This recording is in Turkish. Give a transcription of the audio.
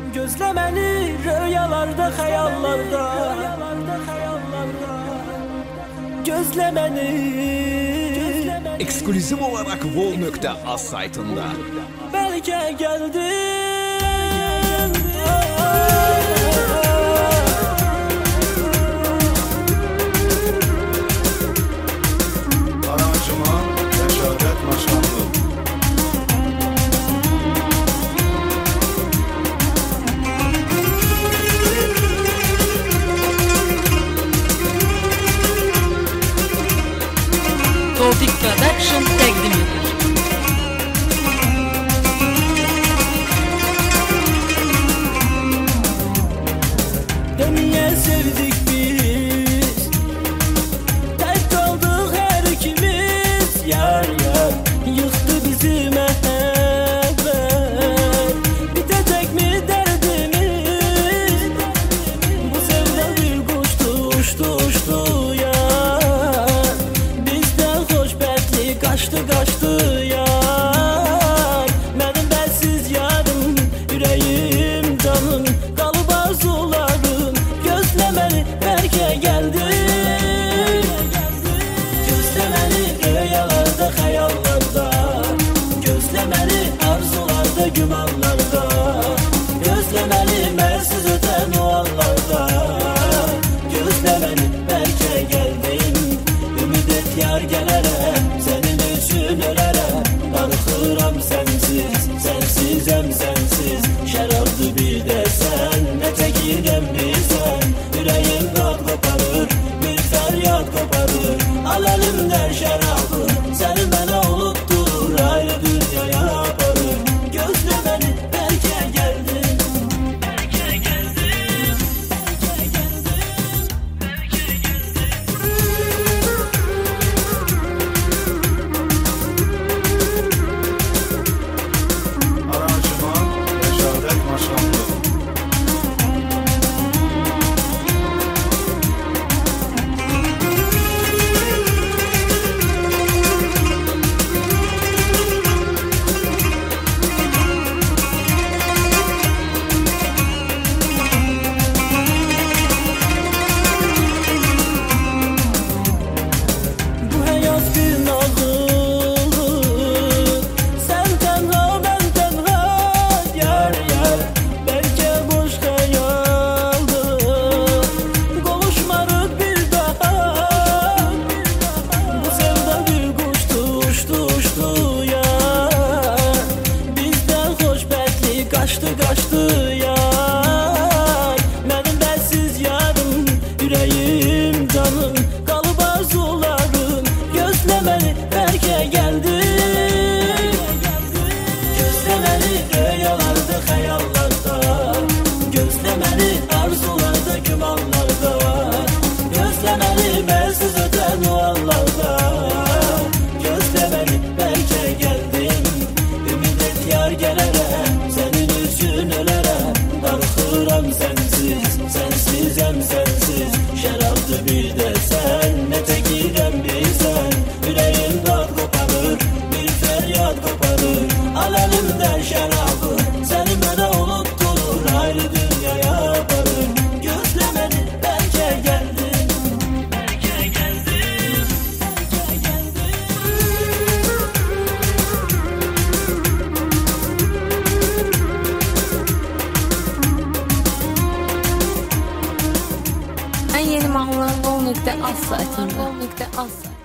Gözle beni rüyalarda, hayallarda. Gözle beni. Ekskluzif olarak Vol.az saytında. Belki geldin. Tofik Production təqdim edir. Dünya sevdik biz, terk kaldık her ikimiz. Yar yar yıktı bizi mehabbet, bitecek mi derdimiz? Bu sevda bir kuştu, uçtu uçtu ya. Kaçtı kaçtı yar, benim bensiz yarım, yüreğim canım, kalıp arzularım. Gözlemeli belki geldin. Gözlemeli rüyalarda, hayallarda. Gözlemeli arzularda, gümanlarda. Gözlemeli mersiz öten o anlarda. Gözlemeli belki geldin. Ümit et yar gelere, darıxıram sensiz, sensizem sensiz. Şərabdı bir də sən, nə çəkirəm bilsən. Ürəyim qat qoparır, bir fəryad qoparır. Al əlimdən şərabı, səni mənə unutdur, ayrı dünyaya aparır. Gözlə məni, bəlkə gəldin. Bəlkə gəldin, bəlkə gəldin, bəlkə kaçtı yar, benim bensiz yarım, yüreğim canım, kalıp arzularım. Gözlemeli belki geldin. Gözlemeli rüyalarda, hayallarda. Gözlemeli arzularda, gümanlarda. Gözlemeli mersiz öten o anlarda. Gözlemeli belki geldin. Ümit et yar gelere, darıxıram sensiz, sensizem sensiz. Şərabdı bir də sən, nə çəkirəm bilsən. Ürəyim qat qoparır, bir fəryad qoparır. Al əlimdən şərabı, səni mənə unutdur, ayrı dünyaya aparır. Gözlə məni, bəlkə gəldin. Bəlkə gəldin, bəlkə gəldin. En yeni mahnılar Vol.az saytında.